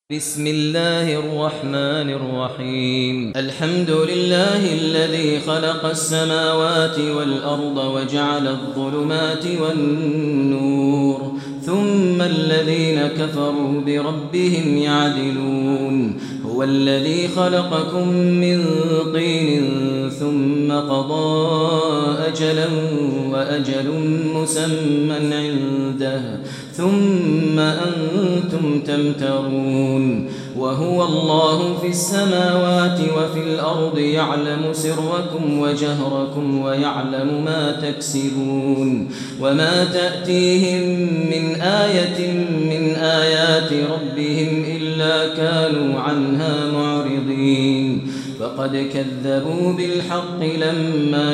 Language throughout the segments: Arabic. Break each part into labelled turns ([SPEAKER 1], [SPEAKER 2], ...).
[SPEAKER 1] بسم الله الرحمن الرحيم الحمد لله الذي خلق السماوات والأرض وجعل الظلمات والنور ثم الذين كفروا بربهم يعدلون هو الذي خلقكم من طين ثم قضى أجلا وأجل مسمى عنده ثم أنتم تمترون وهو الله في السماوات وفي الأرض يعلم سركم وجهركم ويعلم ما تكسبون وما تأتيهم من آية من آيات ربهم إلا كانوا عنها معرضين فقد كذبوا بالحق لما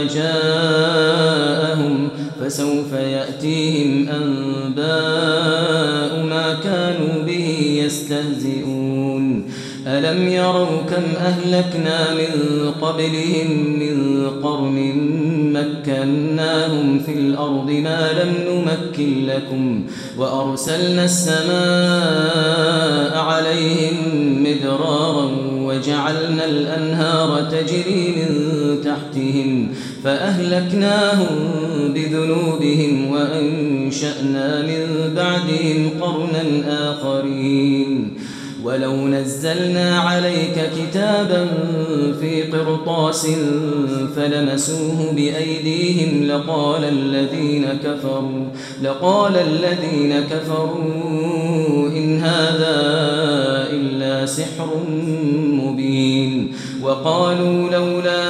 [SPEAKER 1] جاءهم فسوف يأتيهم أنباء ما كانوا به يستهزئون ألم يروا كم أهلكنا من قبلهم من قرن مكناهم في الأرض ما لم نمكن لكم وأرسلنا السماء عليهم مدرارا وجعلنا الأنهار تجري من تحتهم فأهلكناهم بذنوبهم وأنشأنا من بعدهم قرنا آخرين ولو نزلنا عليك كتابا في قرطاس فلمسوه بأيديهم لقال الذين كفروا إن هذا إلا سحر مبين وقالوا لولا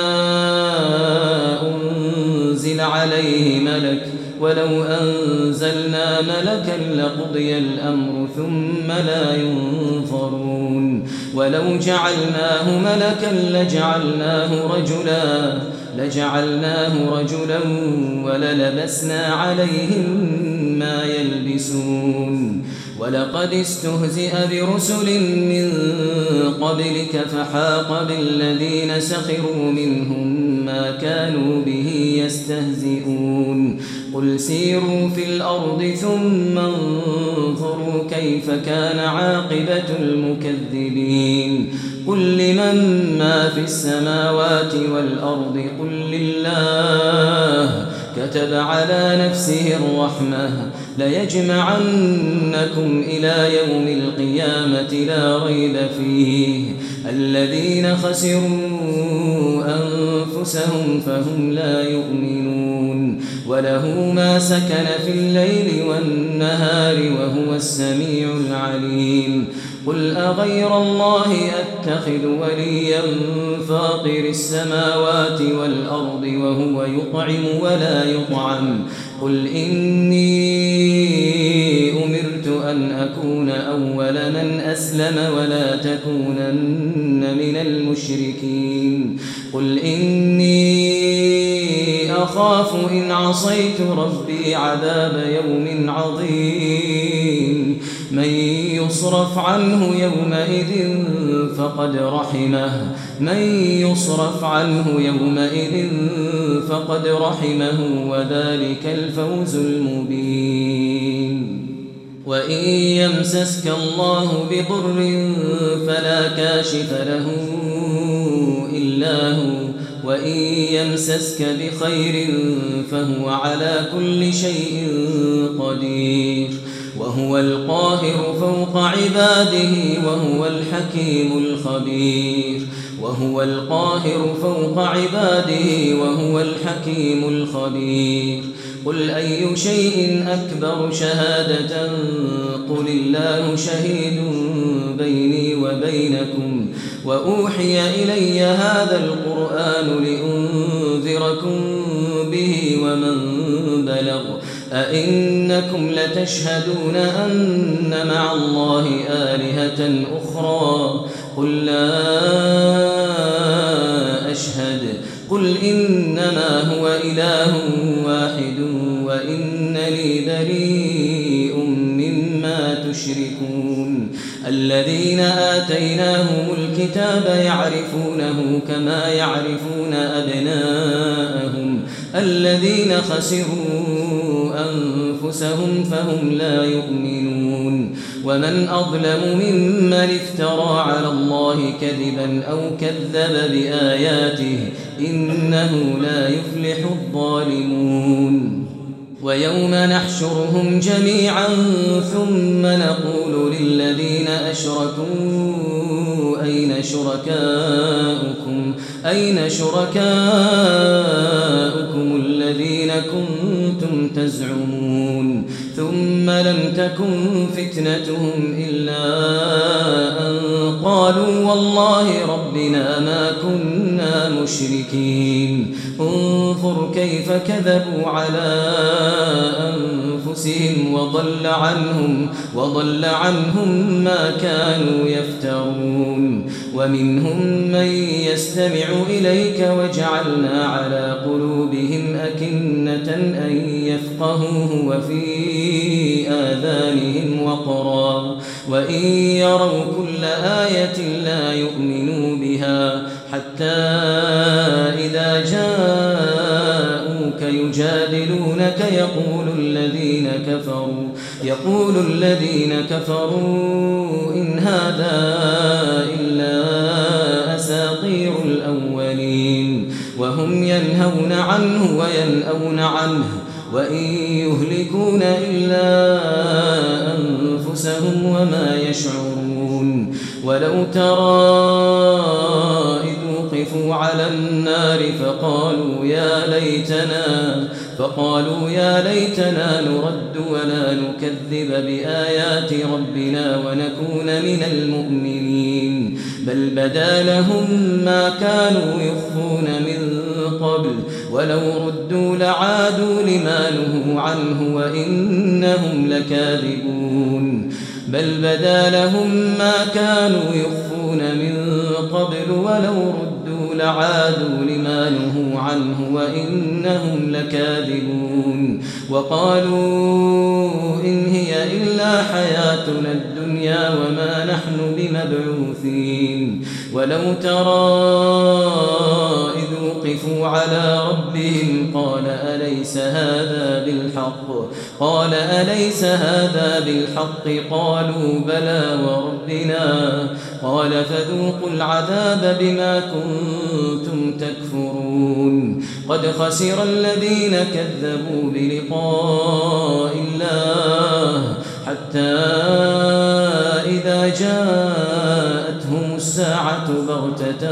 [SPEAKER 1] أنزل عليه ملك ولو أنزلنا ملكا لقضي الأمر ثم لا ينظرون ولو جعلناه ملكا لجعلناه رجلا وللبسنا عليهم ما يلبسون ولقد استهزئ برسل من قبلك فحاق بالذين سخروا منهم ما كانوا به يستهزئون قل سيروا في الأرض ثم انظروا كيف كان عاقبة المكذبين قل لمن ما في السماوات والأرض قل لله كتب على نفسه الرحمة ليجمعنكم إلى يوم القيامة لا ريب فيه الذين خسروا أنفسهم فهم لا يؤمنون وله ما سكن في الليل والنهار وهو السميع العليم قل أغير الله أتخذ وليا فاطر السماوات والأرض وهو يطعم ولا يطعم قل إني أمرت أن أكون أول من أسلم ولا تكونن من المشركين قل إني أخاف إن عصيت ربي عذاب يوم عظيم من يصرف عنه يومئذ فقد رحمه وذلك الفوز المبين وإن يمسسك الله بضر فلا كاشف له إلا هو وإن يمسسك بخير فهو على كل شيء قدير وهو القاهر فوق عباده وهو الحكيم الخبير قل أي شيء أكبر شهادة قل الله شهيد بيني وبينكم وأوحي إلي هذا القرآن لأنذركم به ومن بلغ أئنكم لتشهدون أن مع الله آلهة أخرى قل لا أشهد قل إنما هو إله واحد وإنني بريء مما تشركون الذين آتيناهم الكتاب يعرفونه كما يعرفون أبناءهم الذين خسروا أنفسهم فهم لا يؤمنون ومن أظلم ممن افترى على الله كذبا أو كذب بآياته إنه لا يفلح الظالمون ويوم نحشرهم جميعا ثم نقول للذين أشركوا أين شركاؤكم الذين كنتم تزعمون ثم لم تكن فتنتهم إلا أن قالوا والله ربنا ما كنا مشركين انظر كيف كذبوا على أنفسهم وضل عنهم ما كانوا يفترون ومنهم من يستمع إليك وجعلنا على قلوبهم أكنة أن يفقهوه وفي آذانهم وقرا وإن يروا كل آية لا يؤمنوا بها حتى إذا جاءوك يجادلونك يقول الذين كفروا إن هذا إلا أساطير الأولين وهم ينهون عنه وينأون عنه وإن يهلكون إلا أنفسهم وما يشعرون ولو ترى إذ وقفوا على النار فقالوا يا ليتنا نرد ولا نكذب بآيات ربنا ونكون من المؤمنين بل بدا لهم ما كانوا يخفون من قبل ولو ردوا لعادوا لما نهوا عنه وإنهم لكاذبون بل بدا لهم ما كانوا يخفون من قبل ولو ردوا لعادوا لما نهوا عنه وإنهم لكاذبون وقالوا إن هي إلا حياتنا الدنيا وما نحن بمبعوثين ولو ترى إذ وقفوا على ربهم قال أليس هذا بالحق قالوا بلى وربنا قال فذوقوا العذاب بما كنتم تكفرون قد خسر الذين كذبوا بلقاء الله حتى إذا جاءتهم الساعة بغتة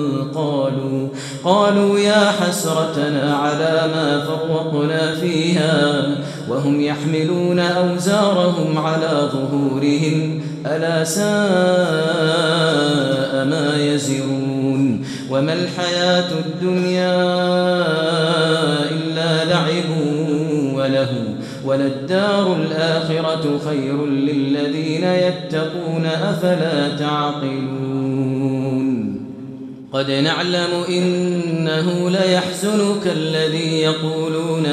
[SPEAKER 1] قالوا يا حسرتنا على ما فرطنا فيها وهم يحملون أوزارهم على ظهورهم ألا ساء ما يزرون وما الحياة الدنيا إلا لعب ولهو وللدار الآخرة خير للذين يتقون أفلا تعقلون قد نعلم إنه ليحزنك الذي يقولون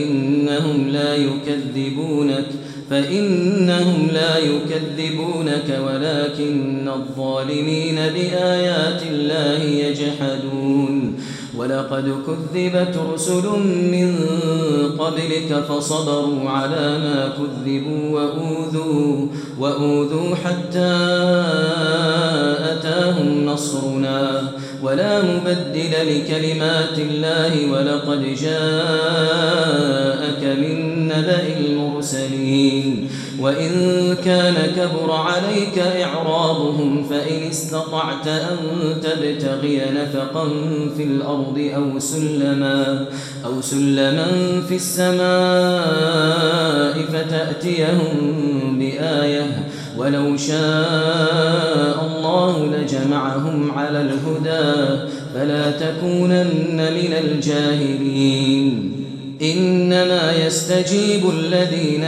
[SPEAKER 1] فإنهم لا يكذبونك ولكن الظالمين بآيات الله يجحدون ولقد كذبت رسل من قبلك فصبروا على ما كذبوا وأوذوا حتى أتاهم نصرنا ولا مبدل لكلمات الله ولقد جاءك من نبأ المرسلين وإن كان كبر عليك إعراضهم فإن استطعت أن تبتغي نفقا في الأرض أو سلما في السماء فتأتيهم بآية ولو شاء الله لجمعهم على الهدى فلا تكونن من الجاهلين إنما يستجيب الذين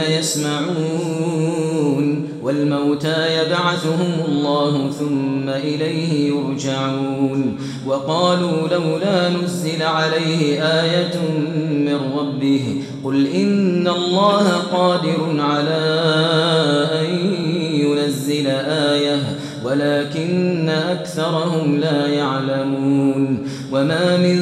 [SPEAKER 1] يسمعون والموتى يبعثهم الله ثم إليه يرجعون وقالوا لولا نزل عليه آية من ربه قل إن الله قادر على أن ينزل لينزل آية ولكن أكثرهم لا يعلمون وما من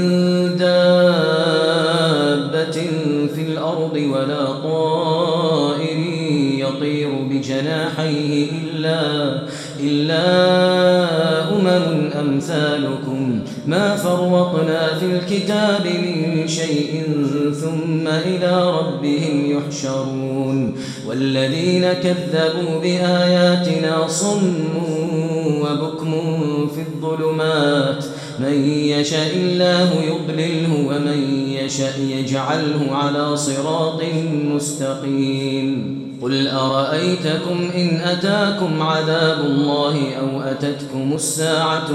[SPEAKER 1] دابة في الأرض ولا طائر يطير بجناحيه إلا أمم أمثالكم ما فرطنا في الكتاب من شيء ثم إلى ربهم يحشرون والذين كذبوا بآياتنا صم وبكم في الظلمات من يشاء الله يضلله ومن يشاء يجعله على صراط مستقيم قل أرأيتكم إن أتاكم عذاب الله أو أتتكم الساعة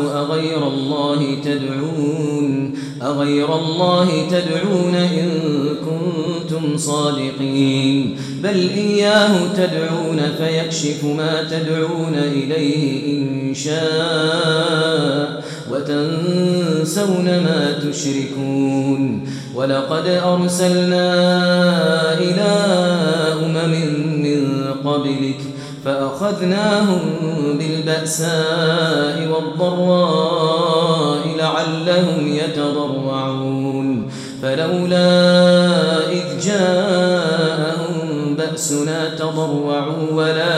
[SPEAKER 1] أغير الله تدعون إن كنتم صادقين بل إياه تدعون فيكشف ما تدعون إليه إن شاء وتنسون ما تشركون ولقد أرسلنا إلى أمم من قبلك فأخذناهم بالبأساء والضراء لعلهم يتضرعون فلولا إذ جاءهم بأسنا تضرعوا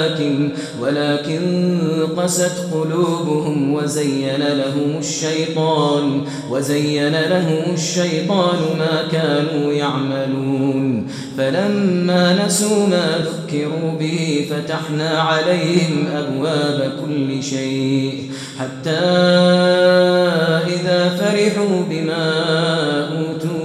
[SPEAKER 1] ولكن قست قلوبهم وزين لهم الشيطان ما كانوا يعملون فلما نسوا ما ذكروا به فتحنا عليهم أبواب كل شيء حتى إذا فرحوا بما أوتوا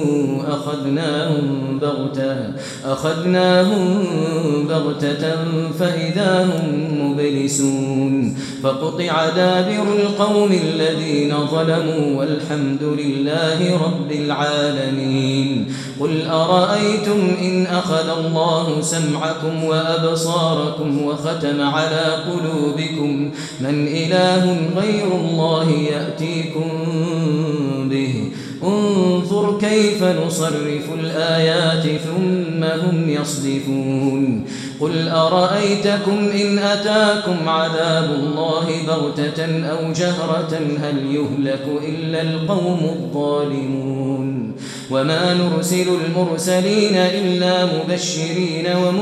[SPEAKER 1] أخذناهم بغتة فإذا هم مبلسون فقطع دابر القوم الذين ظلموا والحمد لله رب العالمين قل أرأيتم إن أخذ الله سمعكم وأبصاركم وختم على قلوبكم من إله غير الله يأتيكم به انظر كيف نصرف الآيات ثم هم يصدفون قل أرأيتكم إن أتاكم عذاب الله بغتة أو جهرة هل يهلك إلا القوم الظالمون وما نرسل المرسلين إلا مبشرين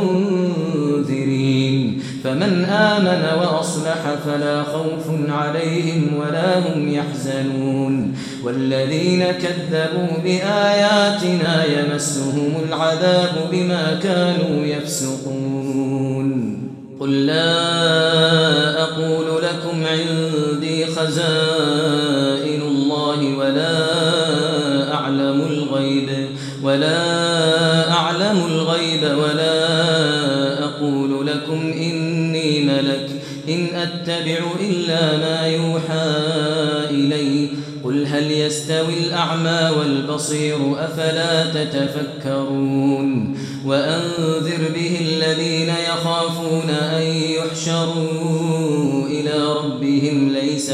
[SPEAKER 1] ومنذرين فمن آمن وأصلح فلا خوف عليهم ولا هم يحزنون والذين كذبوا بآياتنا يمسهم العذاب بما كانوا يفسقون قل لا أقول لكم عندي خزائن الله ولا أعلم الغيب ولا أقول لكم إني ملك إن أتبع إلا ما يوحى إلي قل هل يستوي الأعمى والبصير أفلا تتفكرون وأنذر به الذين يخافون أن يحشروا إلى ربهم ليس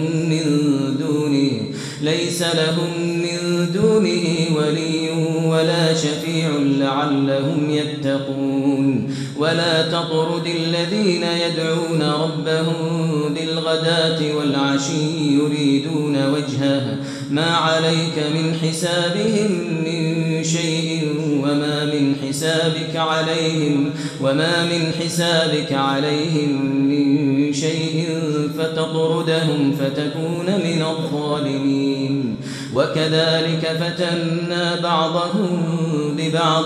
[SPEAKER 1] لهم من دونه ولي ولا شفيع لعلهم يتقون ولا تطرد الذين يدعون ربهم بالغداة والعشي يريدون وجهه ما عليك من حسابهم من شيء وما من حسابك عليهم من شيء فتطردهم فتكون من الظالمين وكذلك فتنا بعضهم ببعض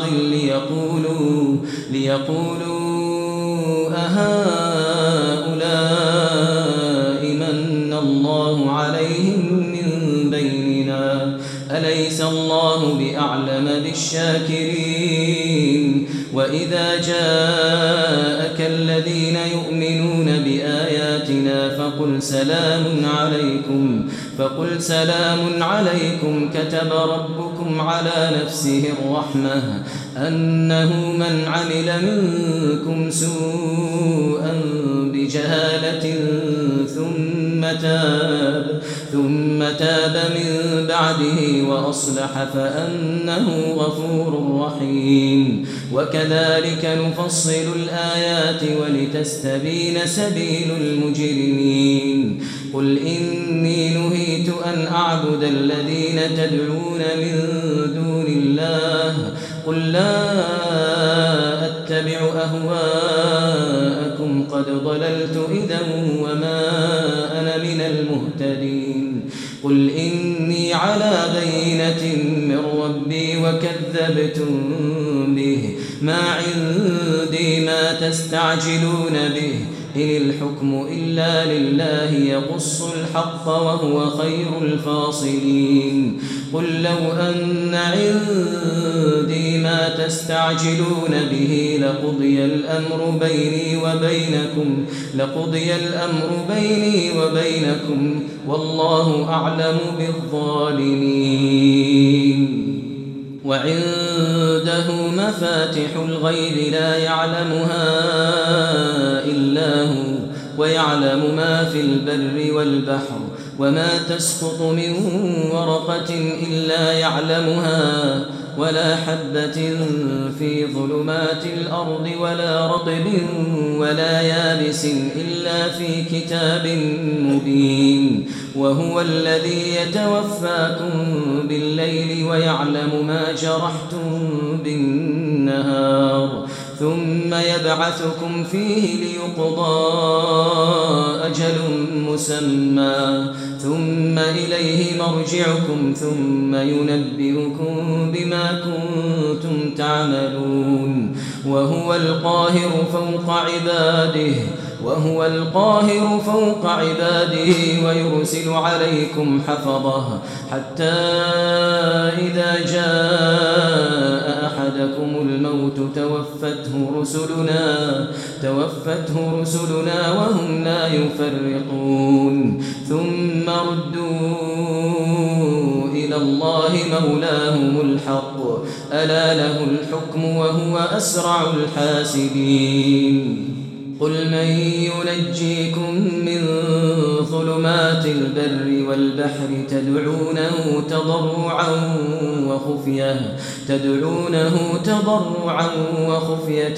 [SPEAKER 1] ليقولوا أهؤلاء من الله عليهم من بيننا أليس الله بأعلم بالشاكرين وإذا جاءك الذين يؤمنون بآياتنا فقل سلام عليكم كتب ربكم على نفسه الرحمة أنه من عمل منكم سوءا بجهالة ثم ثم تاب من بعده وأصلح فأنه غفور رحيم وكذلك نفصل الآيات ولتستبين سبيل المجرمين قل إني نهيت أن أعبد الذين تدعون من دون الله قل لا أتبع أهواءكم قد ضللت إذا وما أنا من المهتدين قل إني على بينة من ربي وكذبتم به ما عندي ما تستعجلون به إن الحكم إلا لله يقص الحق وهو خير الفاصلين قل لو أن عندي ما تستعجلون به لقضي الأمر بيني وبينكم والله أعلم بالظالمين وعنده مفاتح الغيب لا يعلمها إلا هو ويعلم ما في البر والبحر وما تسقط من ورقة إلا يعلمها ولا حبة في ظلمات الأرض ولا رطب ولا يابس إلا في كتاب مبين وهو الذي يتوفاكم بالليل ويعلم ما جرحتم بالنهار ثم يبعثكم فيه ليقضى أجل مسمى ثم إليه مرجعكم ثم ينبئكم بما كنتم تعملون وهو القاهر فوق عباده ويرسل عليكم حفظه حتى إذا جاء أحدكم الموت توفته رسلنا وهم لا يفرقون ثم ردوا إلى الله مولاهم الحق ألا له الحكم وهو أسرع الحاسبين قل من ينجيكم من ظلمات البر والبحر تدعونه تضرعا وخفية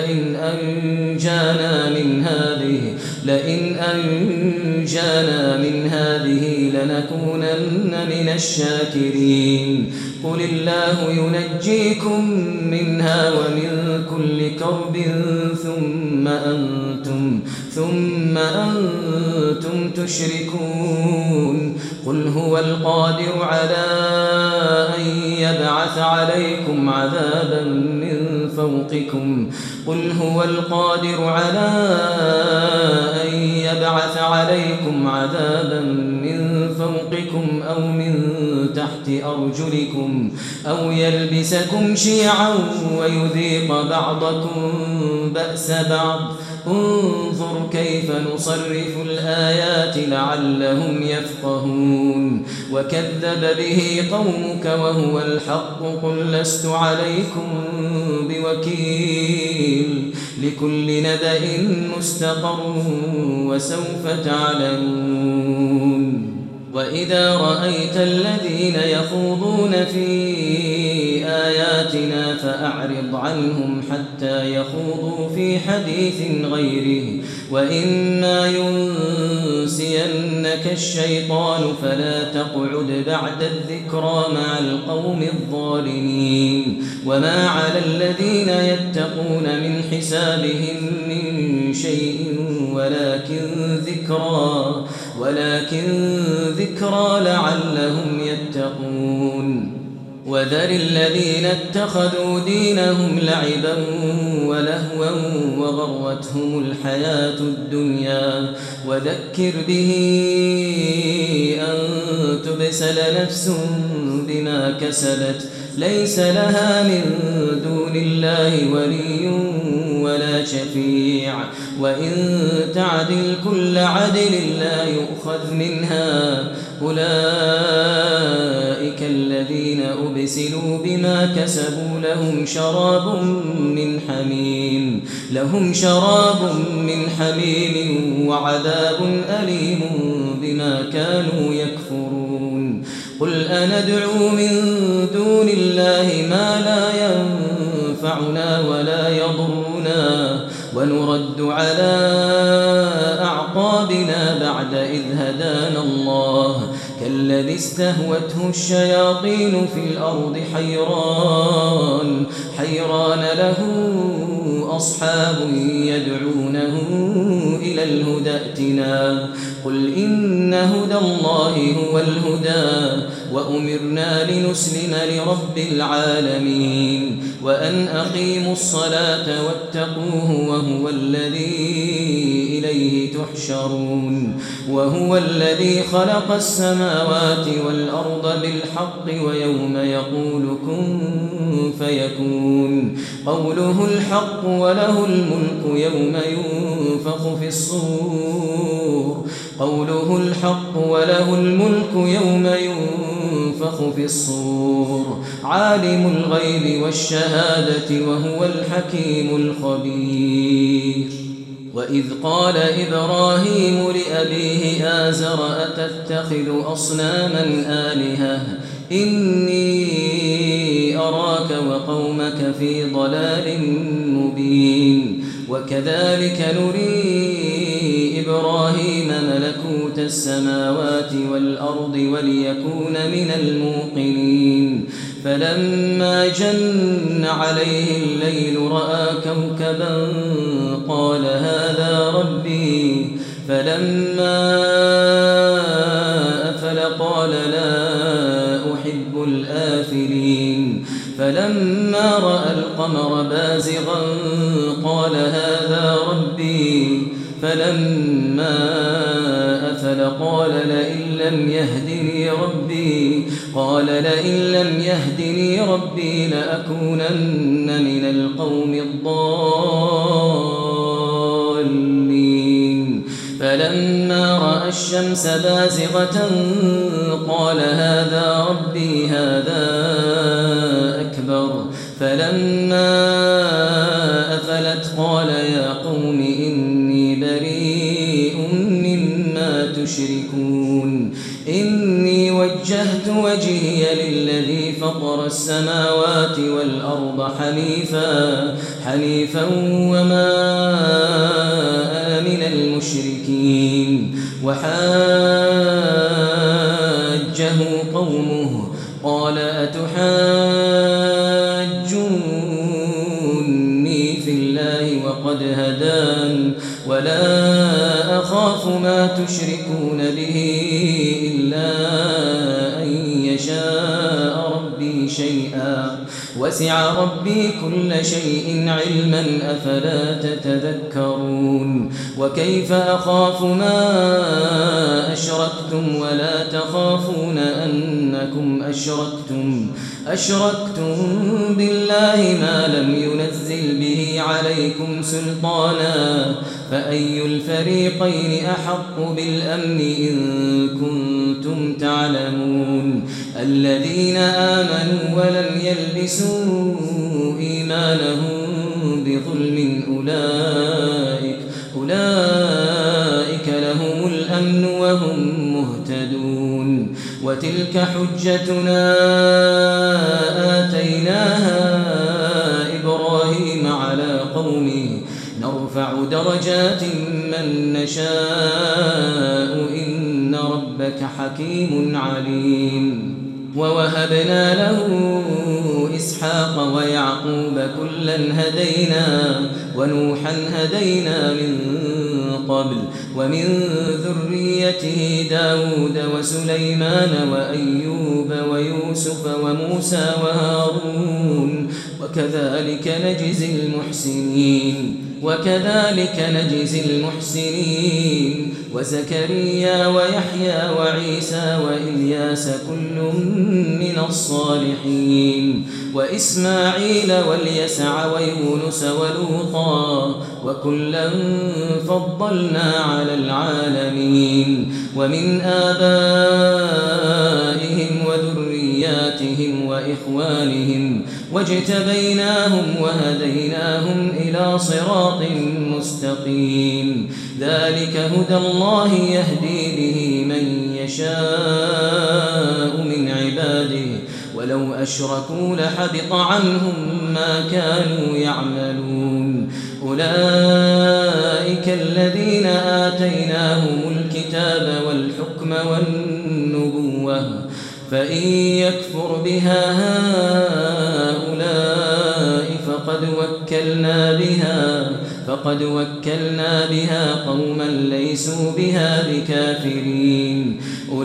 [SPEAKER 1] لئن أنجانا من هذه لنكونن من الشاكرين قل الله ينجيكم منها ومن كل كرب ثم أنتم تشركون قل هو القادر على أن يبعث عليكم عذابا من فوقكم أو من تحت أرجلكم أو يلبسكم شيعا ويذيق بعضكم بأس بعض انظر كيف نصرف الآيات لعلهم يفقهون وكذب به قومك وهو الحق قل لست عليكم بوكيل لكل نبأ مستقر وسوف تعلمون وإذا رأيت الذين يخوضون في آياتنا فأعرض عنهم حتى يخوضوا في حديث غيره وإما ينسينك الشيطان فلا تقعد بعد الذكرى مع القوم الظالمين وما على الذين يتقون من حسابهم من شيء ولكن ذكرى لعلهم يتقون وذر الذين اتخذوا دينهم لعبا ولهوا وغرتهم الحياة الدنيا وذكر به أن تبسل نفس بما كسبت ليس لها من دون الله ولي ولا شفيع وإن تعدل كل عدل لا يؤخذ منها أولئك الذين أبسلوا بما كسبوا لهم شراب من حميم وعذاب أليم بما كانوا يكفرون قل أندعو من دون الله ما لا ينفعنا ولا يضرنا ونرد على أعقابنا بعد إذ هدانا الله كالذي استهوته الشياطين في الأرض حيران له أصحاب يدعونه إلى الهدى ائتنا قل إن هدى الله هو الهدى وأمرنا لنسلم لرب العالمين وأن أقيموا الصلاة واتقوه وهو الذي إليه تحشرون وهو الذي خلق السماوات والأرض بالحق ويوم يقول كن فيكون قوله الحق وله الملك يوم ينفخ في الصور قوله الحق وله الملك يوم ينفخ في الصور عالم الغيب والشهادة وهو الحكيم الخبير وإذ قال إبراهيم لأبيه آزر أتتخذ أصناما آلهة إني أراك وقومك في ضلال مبين وكذلك نري إبراهيم ملكوت السماوات والأرض وليكون من الموقنين فلما جن عليه الليل رأى كوكبا قال هذا ربي فلما أفل قال لا أحب الآفلين فلما رأى القمر بازغا قال هذا ربي فلما أفل قال لئن لم يهدني ربي لأكونن من القوم الضالين فلما رأى الشمس بازغة قال هذا ربي هذا أكبر فلما أفلت قال يا قوم إني بريء مما تشركون إني وجهت وجهي للذي فطر السماوات والأرض حنيفا وما أنا من المشركين وحاجه قومه قال أتحاجوني في الله وقد هدان ولا أخاف ما تشركون به إلا أن يشاء ربي شيئا وسع ربي كل شيء علما أفلا تتذكرون وكيف أخاف ما أشركتم ولا تخافون أنكم أشركتم بالله ما لم ينزل به عليكم سلطانا فأي الفريقين أحق بالأمن إن كنتم تعلمون الذين آمنوا ولم يلبسوا إيمانهم بظلم أولئك لهم الأمن وهم مهتدون وتلك حجتنا آتيناها إبراهيم على قومه نرفع درجات من نشاء إن ربك حكيم عليم ووهبنا له إسحاق ويعقوب كلا هدينا ونوحا هدينا من قبل ومن ذريته داود وسليمان وأيوب ويوسف وموسى وهارون وكذلك نجزي المحسنين وزكريا ويحيى وعيسى وإلياس كل من الصالحين وإسماعيل واليسع ويونس ولوطا وكلا فضلنا على العالمين ومن آبائهم وذرياتهم وإخوانهم واجتبيناهم وهديناهم إلى صراط مستقيم ذلك هدى الله يهدي به من يشاء من عباده ولو أشركوا لحبط عنهم ما كانوا يعملون أولئك الذين آتيناهم الكتاب والحكم والنبوة فإن يكفر بها هؤلاء فقد وكلنا بها قوما ليسوا بها بكافرين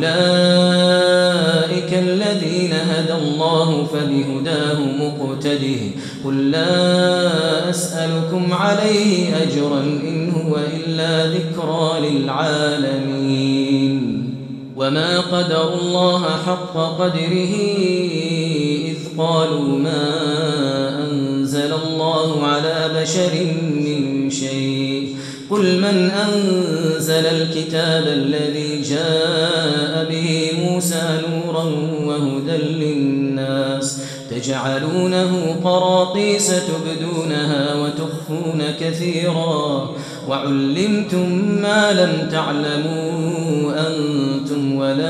[SPEAKER 1] أولئك الذين هدى الله فبهداه مقتده قل لا أسألكم عليه أجرا إن هو إلا ذكرى للعالمين وما قدروا الله حق قدره إذ قالوا ما أنزل الله على بشر من شيء قل من أنزل الكتاب الذي جاء به موسى نورا وهدى للناس تجعلونه قراطيس تبدونها وتخفون كثيرا وعلمتم ما لم تعلموا أنتم ولا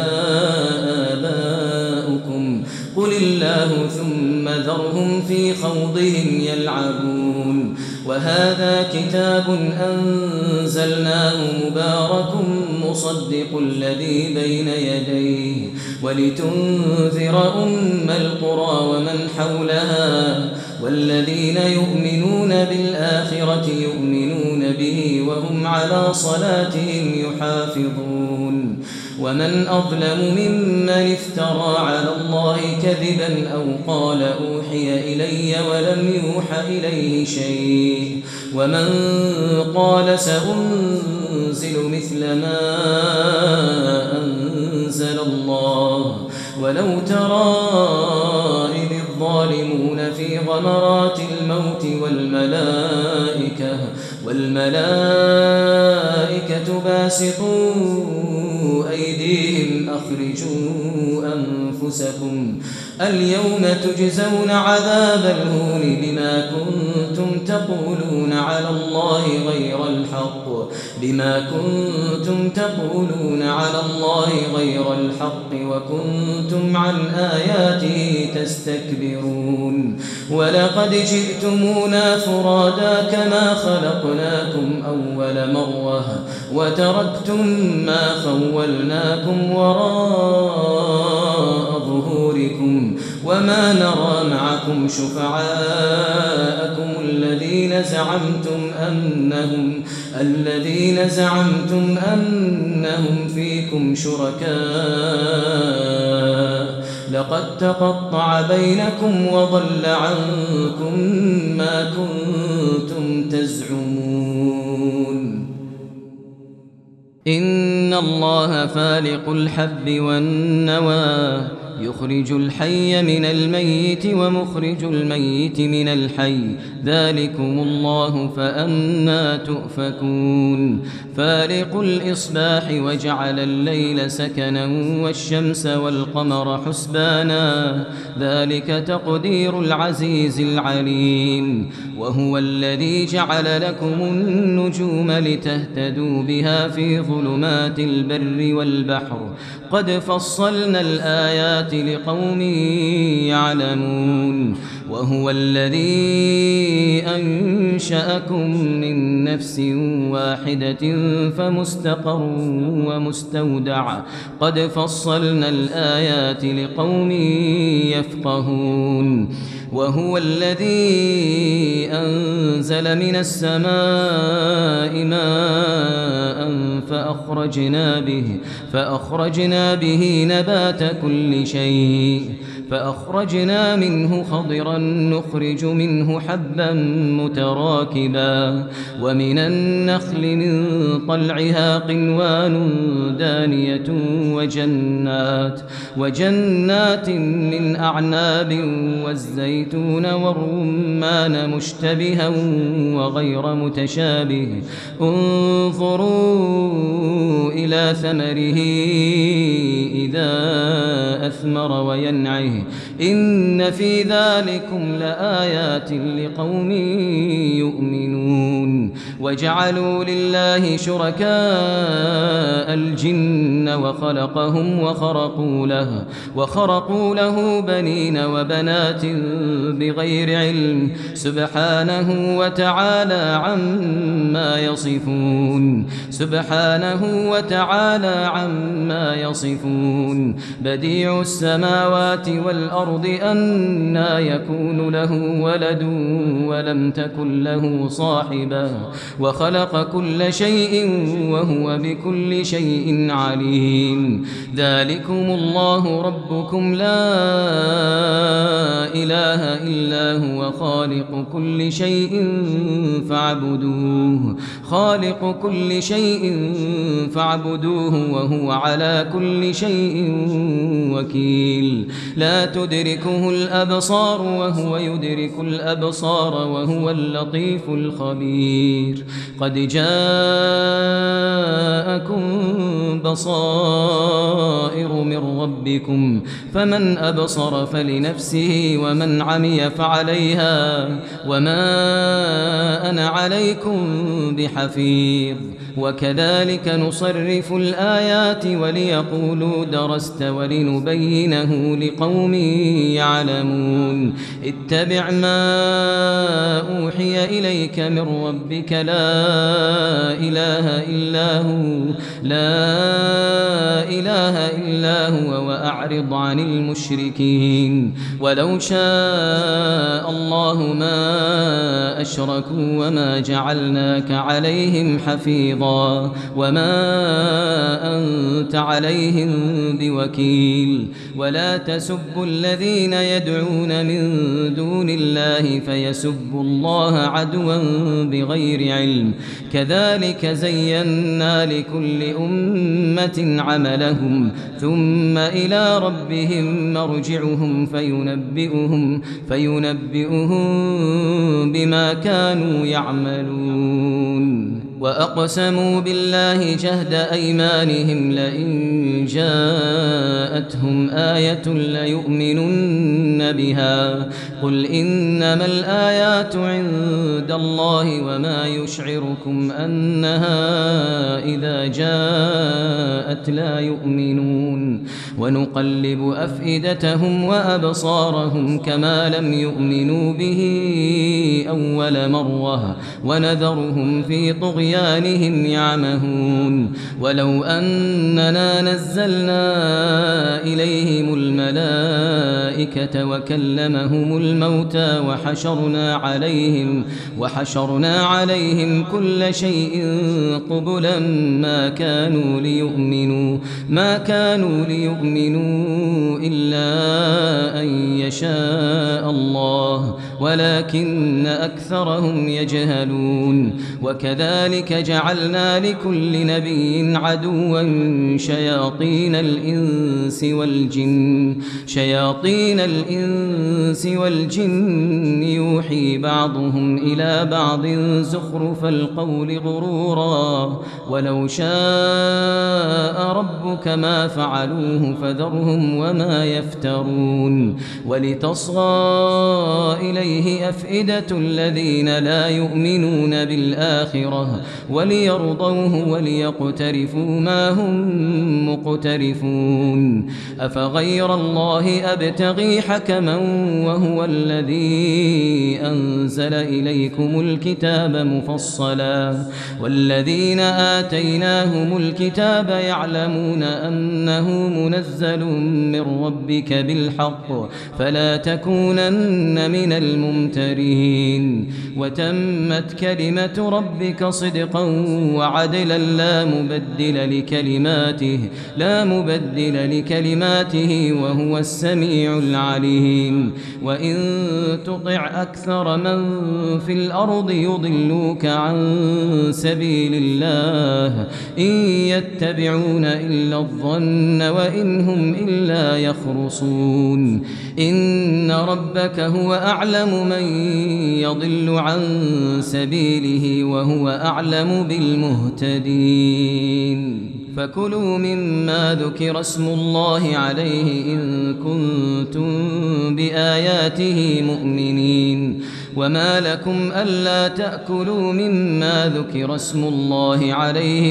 [SPEAKER 1] آباؤكم قل الله ثم ذرهم في خوضهم يلعبون وهذا كتاب أنزلناه مبارك مصدق الذي بين يديه ولتنذر أم القرى ومن حولها والذين يؤمنون بالآخرة يؤمنون به وهم على صلاتهم يحافظون ومن أظلم ممن افترى على الله كذبا أو قال أوحي إلي ولم يوح إليه شيء ومن قال سأنزل مثل ما أنزل الله ولو ترى إذ الظالمون في غمرات الموت والملائكة باسطوا أيديهم أخرجوا أنفسكم اليوم تجزون عذاب الهون بما كنتم تقولون على الله غير الحق وكنتم عن آياته تستكبرون ولقد جئتمونا فرادا كما خلقناكم أول مرة وتركتم ما خولناكم وراء ظهوركم وما نرى معكم شفعاءكم الذين زعمتم أنهم فيكم شركاء لقد تقطع بينكم وضل عنكم ما كنتم تزعمون إن الله فالق الحب والنوى يخرج الحي من الميت ومخرج الميت من الحي ذلكم الله فأنى تؤفكون فالق الإصباح وجعل الليل سكنا والشمس والقمر حسبانا ذلك تقدير العزيز العليم وهو الذي جعل لكم النجوم لتهتدوا بها في ظلمات البر والبحر قد فصلنا الآيات لقوم يعلمون وهو الذي أنشأكم من نفس واحدة فمستقر ومستودع قد فصلنا الآيات لقوم يفقهون وهو الذي أنزل من السماء ماء فأخرجنا به نبات كل شيء فأخرجنا منه خضرا نخرج منه حبا متراكبا ومن النخل من طلعها قنوان دانية وجنات من أعناب والزيتون والرمان مشتبها وغير متشابه انظروا إلى ثمره إذا أثمر وينعه إن في ذلكم لآيات لقوم يؤمنون وجعلوا لله شركاء الجن وخلقهم وخرقوا له بنين وبنات بغير علم سبحانه وتعالى عما يصفون بديع السماوات والأرض أنى يكون له ولد ولم تكن له صاحبة وخلق كل شيء وهو بكل شيء عليم ذلكم الله ربكم لا إله إلا هو خالق كل شيء فاعبدوه وهو على كل شيء وكيل لا تدركه الأبصار وهو يدرك الأبصار وهو اللطيف الخبير قد جاءكم بصائر من ربكم فمن أبصر فلنفسه ومن عمي فعليها وما أنا عليكم بحفيظ وكذلك نصرف الآيات وليقولوا درست ولنبينه لقوم يعلمون اتبع ما أوحي إليك من ربك لا إله إلا هو وأعرض عن المشركين ولو شاء الله ما أشركوا وما جعلناك عليهم حفيظا وما أنت عليهم بوكيل ولا تسبوا الذين يدعون من دون الله فيسبوا الله عدوا بغير علم كذلك زينا لكل أمة عملهم ثم إلى ربهم مرجعهم فينبئهم بما كانوا يعملون وأقسموا بالله جهد أيمانهم لئن جاءتهم آية ليؤمنن بها قل إنما الآيات عند الله وما يشعركم أنها إذا جاءت لا يؤمنون ونقلب أفئدتهم وأبصارهم كما لم يؤمنوا به أول مرة ونذرهم في طغيانهم يعمهون ولو أننا نزلنا إليهم الملائكة وكلمهم الموتى وحشرنا عليهم كل شيء قبلا ما كانوا ليؤمنوا إلا أن يشاء الله ولكن أكثرهم يجهلون وكذلك جعلنا لكل نبي عدوا شياطين الإنس والجن يوحي بعضهم إلى بعض زخرف القول غرورا ولو شاء ربك ما فعلوه فذرهم وما يفترون ولتصغى إليه أفئدة الذين لا يؤمنون بالآخرة وليرضوه وليقترفوا ما هم مقترفون أفغير الله أبتغي حكما وهو الذي أنزل إليكم الكتاب مفصلا والذين آتيناهم الكتاب يعلمون أنه منزل من ربك بالحق فلا تكونن من الممترين وتمت كلمة ربك صدقا وعدلا لا مبدل لكلماته وهو السميع العليم وإن تطع أكثر من في الأرض يضلوك عن سبيل الله إن يتبعون إلا الظن وإن هم إلا يخرصون إن ربك هو أعلم من يضل عن سبيله وهو أعلم بالمهتدين فكلوا مما ذكر اسم الله عليه إن كنتم بآياته مؤمنين وما لكم ألا تأكلوا مما ذكر اسم الله عليه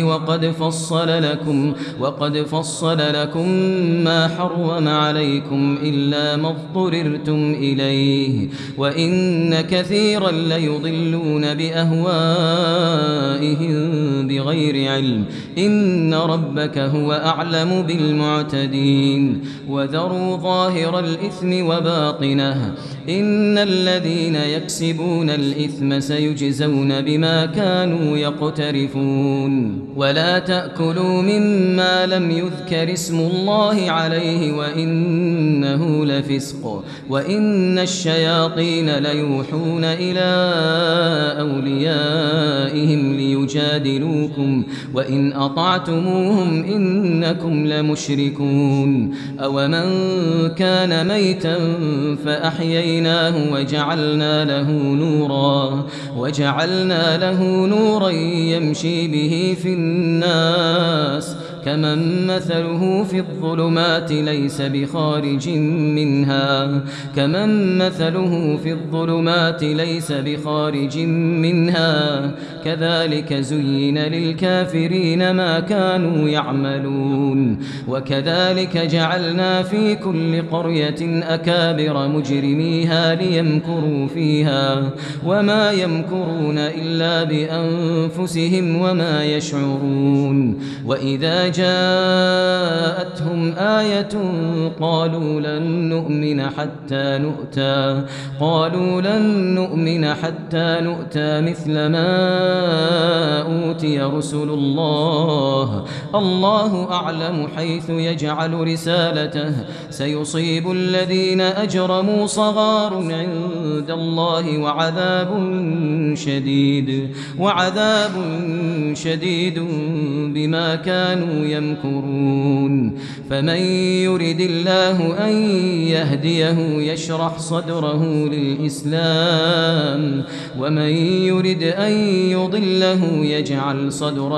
[SPEAKER 1] وقد فصل لكم ما حرم عليكم إلا ما اضطررتم إليه وإن كثيرا ليضلون بأهوائهم بغير علم إن ربك هو أعلم بالمعتدين وذروا ظاهر الإثم وباطنه إن الذين يكسبون الإثم سيجزون بما كانوا يقترفون ولا تأكلوا مما لم يذكر اسم الله عليه وإنه لفسق وإن الشياطين ليوحون إلى أوليائهم ليجادلوكم وإن أطعتموهم إنكم لمشركون أومن كان ميتا فأحييناه وجعلنا له نورا يمشي به في الناس كمن مثله في الظلمات ليس بخارج منها كذلك زين للكافرين ما كانوا يعملون وكذلك جعلنا في كل قرية أكابر مجرميها ليمكروا فيها وما يمكرون إلا بأنفسهم وما يشعرون وإذا جاءتهم آية قالوا لن نؤمن حتى نؤتى مثل ما أوتي رسل الله أعلم حيث يجعل رسالته سيصيب الذين أجرموا صغار عند الله وعذاب شديد بما كانوا يمكرون فمن يرد الله أن يهديه يشرح صدره للإسلام ومن يرد أن يضله يجعل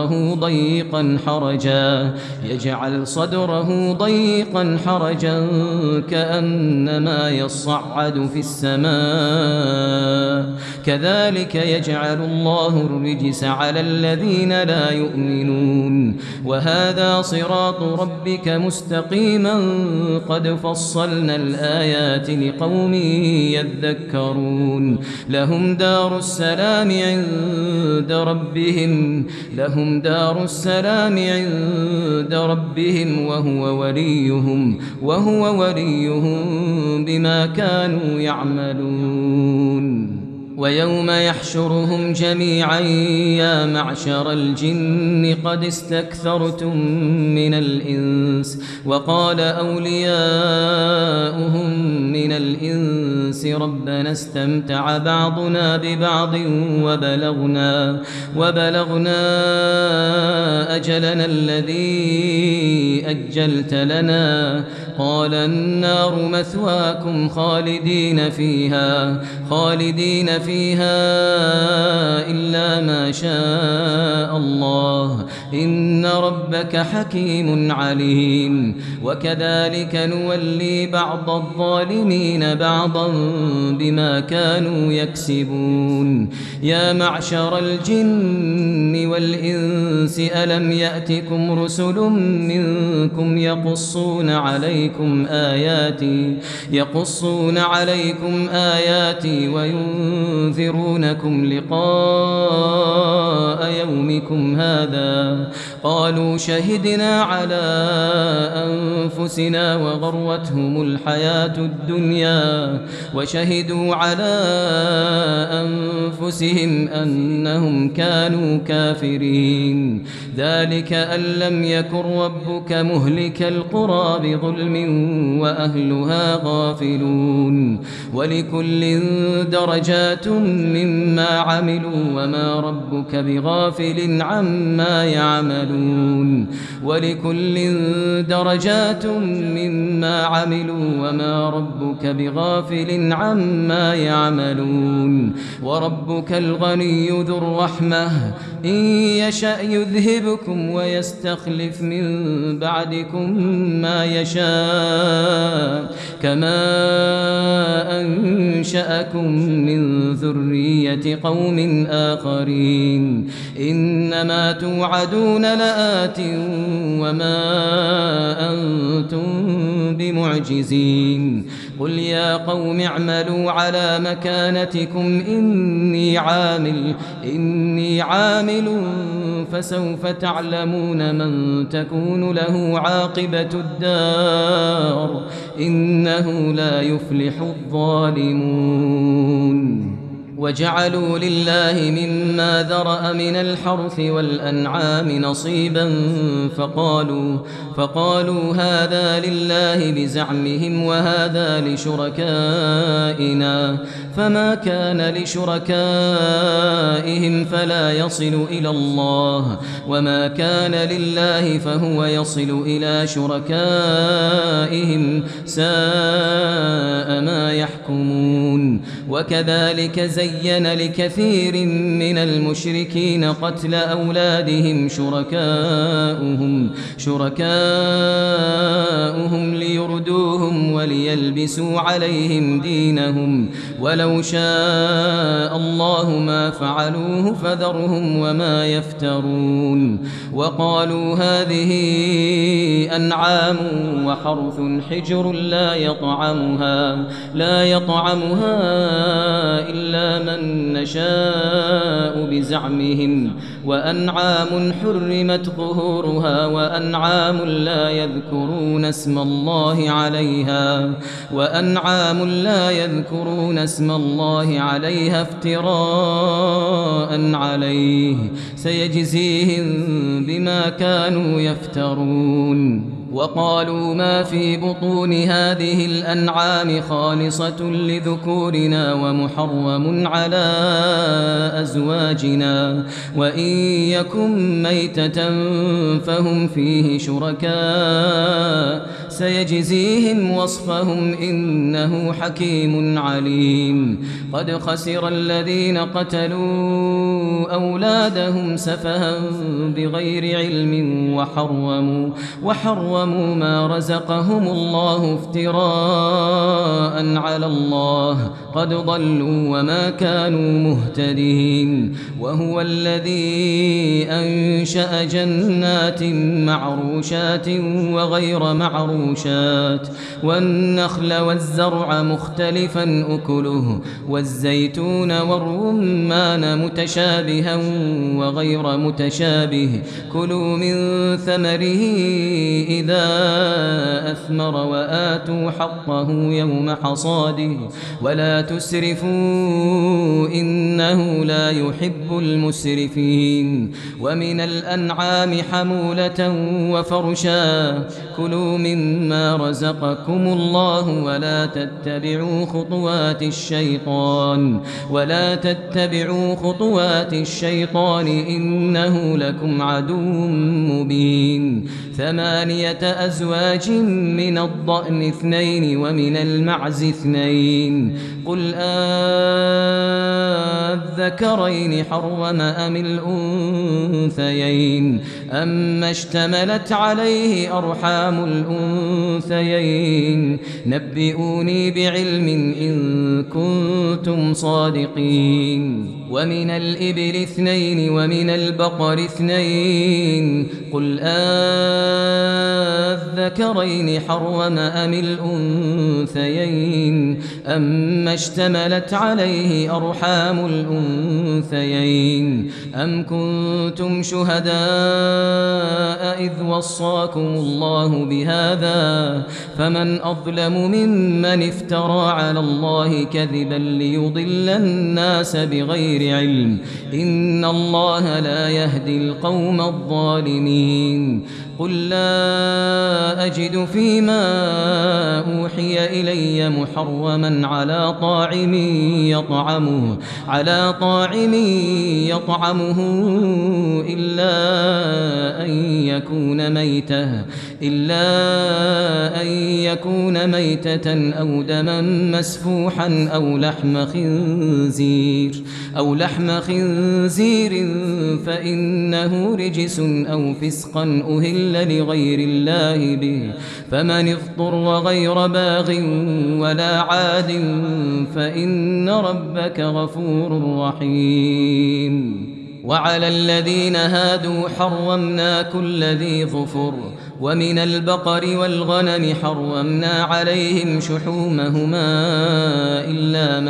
[SPEAKER 1] صدره ضيقا حرجا كأنما يصعد في السماء كذلك يجعل الله الرجس على الذين لا يؤمنون وهذا صراط ربك مستقيما قد فصلنا الآيات لقوم يذكرون لهم دار السلام عند ربهم وهو وليهم بما كانوا يعملون ويوم يحشرهم جميعا يا معشر الجن قد استكثرتم من الإنس وقال أولياؤهم من الإنس ربنا استمتع بعضنا ببعض وبلغنا أجلنا الذي أجلت لنا قال النار مثواكم خالدين فيها إلا ما شاء الله إن ربك حكيم عليم وكذلك نولي بعض الظالمين بعضا بما كانوا يكسبون يا معشر الجن والإنس ألم يأتكم رسل منكم يقصون عليكم آياتي وينذرونكم لقاء يومكم هذا قالوا شهدنا على أنفسنا وغرتهم الحياة الدنيا وشهدوا على أنفسهم أنهم كانوا كافرين ذلك أن لم يكن ربك مهلك القرى بظلم وأهلها غافلون ولكل درجات مما عملوا وما ربك بغافل عما يعملون وربك الغني ذو الرحمة إن يشأ يذهبكم ويستخلف من بعدكم ما يشاء كما أنشأكم من ذرية قوم آخرين إنما توعدون لآت وما أنتم بمعجزين قل يا قوم اعملوا على مكانتكم إني عامل فسوف تعلمون من تكون له عاقبة الدار إنه لا يفلح الظالمون وجعلوا لله مما ذرأ من الحرث والأنعام نصيبا فقالوا هذا لله بزعمهم وهذا لشركائنا فما كان لشركائهم فلا يصل إلى الله وما كان لله فهو يصل إلى شركائهم ساء ما يحكمون وكذلك زين لكثير من المشركين قتل أولادهم شركاؤهم ليردوهم وليلبسوا عليهم دينهم ولو شاء الله ما فعلوه فذرهم وما يفترون وقالوا هذه أنعام وحرث حجر لا يطعمها إلا من نشاء بزعمهم وأنعام حرمت ظهورها وأنعام لا يذكرون اسم الله عليها افتراء عليه سيجزيهم بما كانوا يفترون وقالوا ما في بطون هذه الأنعام خالصة لذكورنا ومحرم على أزواجنا وإن يكن ميتة فهم فيه شركاء سيجزيهم وصفهم إنه حكيم عليم قد خسر الذين قتلوا أولادهم سفها بغير علم وحرموا ما رزقهم الله افتراء على الله قد ضلوا وما كانوا مهتدين وهو الذي أنشأ جنات معروشات وغير معروشات والنخل والزرع مختلفا أكله والزيتون والرمان متشابها وغير متشابه كلوا من ثمره إذا أثمر وآتوا حقه يوم حصاده ولا تسرفوا إنه لا يحب المسرفين ومن الأنعام حمولة وفرشا كلوا مما رزقكم الله ولا تتبعوا خطوات الشيطان إنه لكم عدو مبين 8 أزواج من الضأن 2 ومن المعز 2 قل الذكرين حرم أم الأنثيين أما اشتملت عليه أرحام الأنثيين نبئوني بعلم إن كنتم صادقين ومن الإبل 2 ومن البقر 2 قل الذكرين حرم أم الأنثيين أما اشتملت عليه أرحام الأنثيين أم كنتم شهداء إذ وصاكم الله بهذا فمن أظلم ممن افترى على الله كذبا ليضل الناس بغير علم إن الله لا يهدي القوم الظالمين قل لا أجد فيما أوحي إلي محرما على طاعم يطعمه إلا أن يكون ميتة أو دما مسفوحا أو لحم خنزير فإنه رجس أو فسقا أهل أهل لغير الله به، فمن اضطر غير باغ ولا عاد فإن ربك غفور رحيم. وعلى الذين هادوا حرمنا كل ذي ظفر، ومن البقر والغنم حرمنا عليهم شحومهما إلا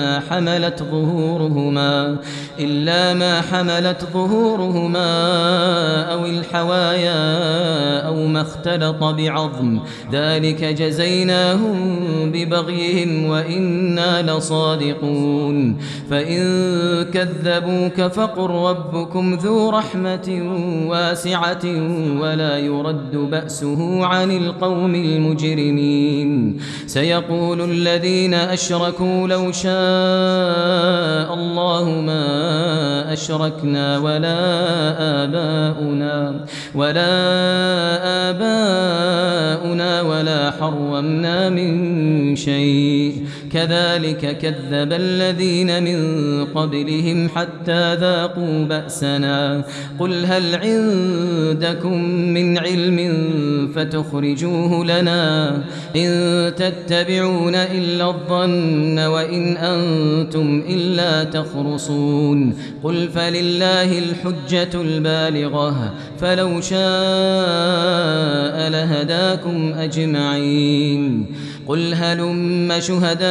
[SPEAKER 1] ما حملت ظهورهما أو الحوايا أو ما اختلط بعظم، ذلك جزيناهم ببغيهم وإنا لصادقون. فإن كذبوك فقل ربكم ذو رحمة واسعة ولا يرد بأسه عن القوم المجرمين. سيقول الذين أشركوا لو شاء الله ما أشركنا ولا آباؤنا ولا حرمنا من شيء، كذلك كذب الذين من قبلهم حتى ذاقوا بأسنا. قل هل عندكم من علم فتخرجوه لنا؟ إن تتبعون إلا الظن وإن أنتم إلا تخرصون. قل فلله الحجة البالغة، فلو شاء لهداكم أجمعين. قل هلم شهداءكم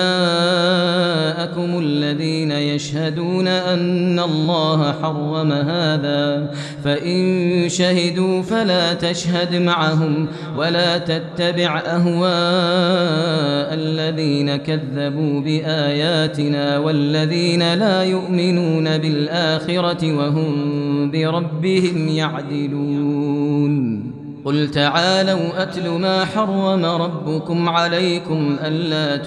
[SPEAKER 1] الذين يشهدون أن الله حرم هذا، فإن شهدوا فلا تشهد معهم ولا تتبع أهواء الذين كذبوا بآياتنا والذين لا يؤمنون بالآخرة وهم بربهم يعدلون. قل تعالوا أتل ما حرم ربكم عليكم ألا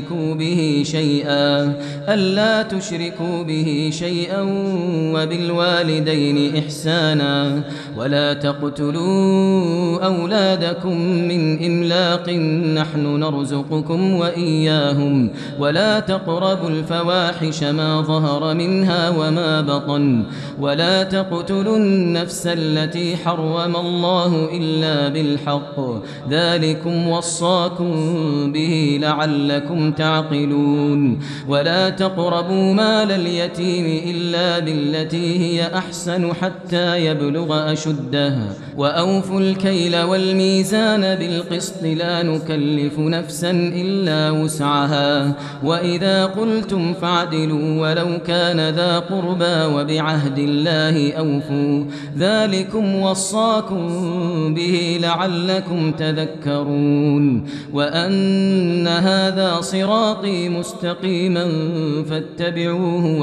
[SPEAKER 1] تشركوا به شيئا وبالوالدين إحسانا ولا تقتلوا أولادكم من إملاق نحن نرزقكم وإياهم ولا تقربوا الفواحش ما ظهر منها وما بطن ولا تقتلوا النفس التي حرم الله إلا بالحق، ذلكم وصاكم به لعلكم تعقلون. ولا تقربوا مال اليتيم إلا بالتي هي أحسن حتى يبلغ أشده، وأوفوا الكيل والميزان بالقسط لا نكلف نفسا إلا وسعها، وإذا قلتم فاعدلوا ولو كان ذا قربى وبعهد الله أوفوا، ذلكم وصاكم به لعلكم تذكرون. وأن هذا صراطي مستقيما فاتبعوه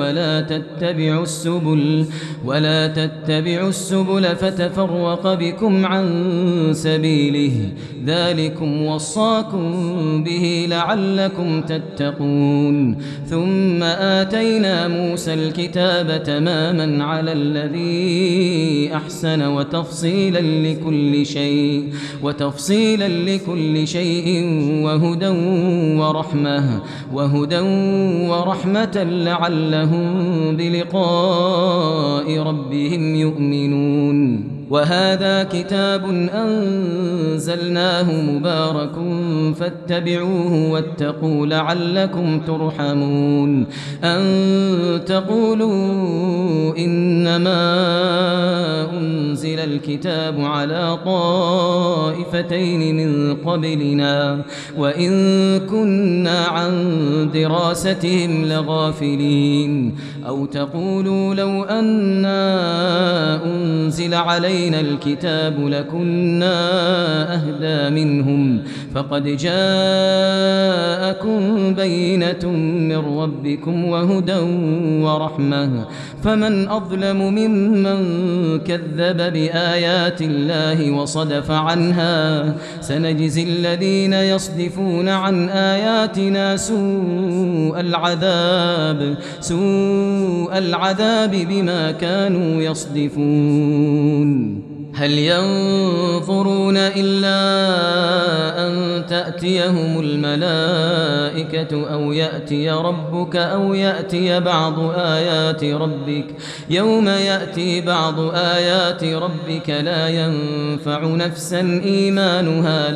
[SPEAKER 1] ولا تتبعوا السبل فتفرق بكم عن سبيله، ذلكم وصاكم به لعلكم تتقون. ثم آتينا موسى الكتاب تماما على الذي أحسن وتفصيلا لكل شيء وهدى ورحمة لعلهم بلقاء ربهم يؤمنون. وهذا كتاب أنزلناه مبارك فاتبعوه واتقوا لعلكم ترحمون. أن تقولوا إنما أنزل الكتاب على طائفتين من قبلنا وإن كنا عن دراستهم لغافلين، أو تقولوا لو أنا أنزل علينا الكتاب لكنا أهدى منهم، فقد جاءكم بينة من ربكم وهدى ورحمة، فمن أظلم ممن كذب بآيات الله وصدف عنها. سنجزي الذين يصدفون عن آياتنا سوء العذاب بما كانوا يصدفون. هل ينظرون إلا أن تأتيهم الملائكة أو يأتي ربك أو يأتي بعض آيات ربك يوم يأتي بعض آيات ربك لا ينفع نفسا إيمانها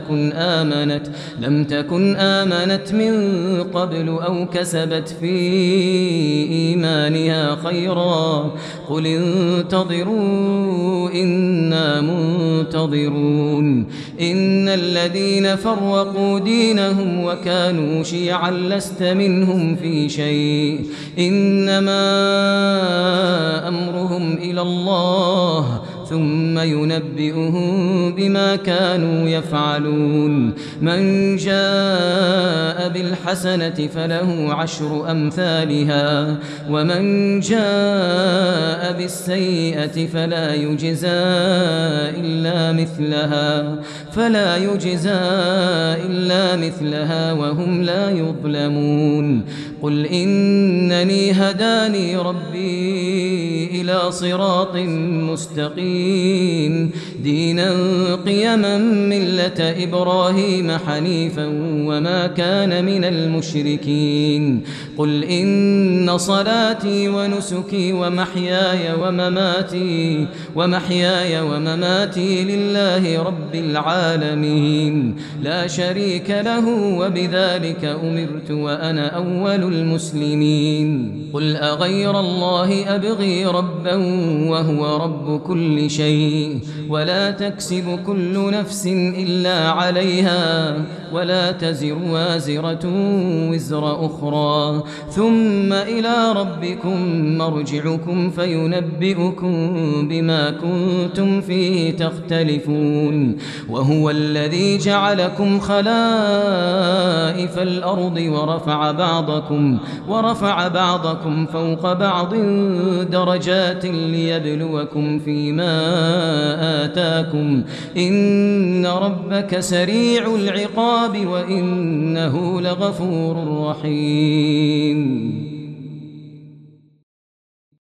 [SPEAKER 1] لم تكن آمنت من قبل أو كسبت في إيمانها خيرا قل انتظروا إنا منتظرون إن الذين فرقوا دينهم وكانوا شيعا لست منهم في شيء إنما أمرهم إلى الله ثم ينبئهم بما كانوا يفعلون من جاء بالحسنة فله 10 أمثالها ومن جاء بالسيئة فلا يجزى إلا مثلها وهم لا يظلمون قل إنني هداني ربي إلى صراط مستقيم دينا قيما ملة إبراهيم حنيفا وما كان من المشركين قل إن صلاتي ونسكي ومحياي ومماتي لله رب العالمين لا شريك له وبذلك أمرت وأنا أول المسلمين قل أغير الله أبغي ربا وهو رب كل شيء ولا تكسب كل نفس إلا عليها ولا تزر وازرة وزر أخرى ثم إلى ربكم مرجعكم فينبئكم بما كنتم فيه تختلفون وهو الذي جعلكم خلائف الأرض ورفع بعضكم فوق بعض درجات ليبلوكم فيما آتاكم إن ربك سريع العقاب وإنه لغفور رحيم